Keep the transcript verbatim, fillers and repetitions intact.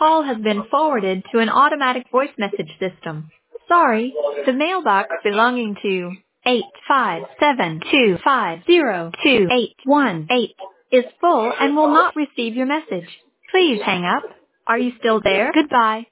call has been forwarded to an automatic voice message system. Sorry, the mailbox belonging to eight five seven two five zero two eight one eight is full and will not receive your message. Please hang up. Are you still there? Goodbye.